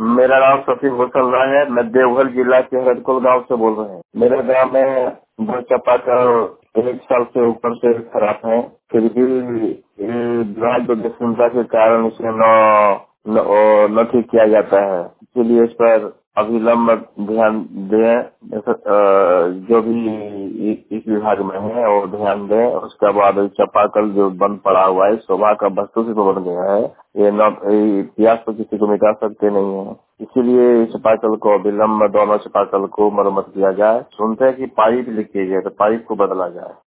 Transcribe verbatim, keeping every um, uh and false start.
मेरा नाम सफीक हुसन राय है। मैं देवघर जिला के हरदकुल गांव से बोल रहे हैं। मेरे गांव में दो चापाकल एक साल से ऊपर से खराब है। फिर भी ये विभाग उदासीनता के कारण इसे न न ओ, न ठीक किया जाता है। इसलिए इस पर अविलंब ध्यान दें। ऐसा, अ, जो भी इ- इस विभाग में है वो ध्यान दें। उसके बाद चापाकल जो बंद पड़ा हुआ है शोभा का वस्तु से तो बन गया है। ये न ये इतिहास पर किसी को मिटा सकते नहीं है। इसीलिए चापाकल को अविलंब दोनों चापाकल को मरम्मत किया जाए। सुनते हैं कि पाइप लीकेज है तो पाइप को बदला जाए।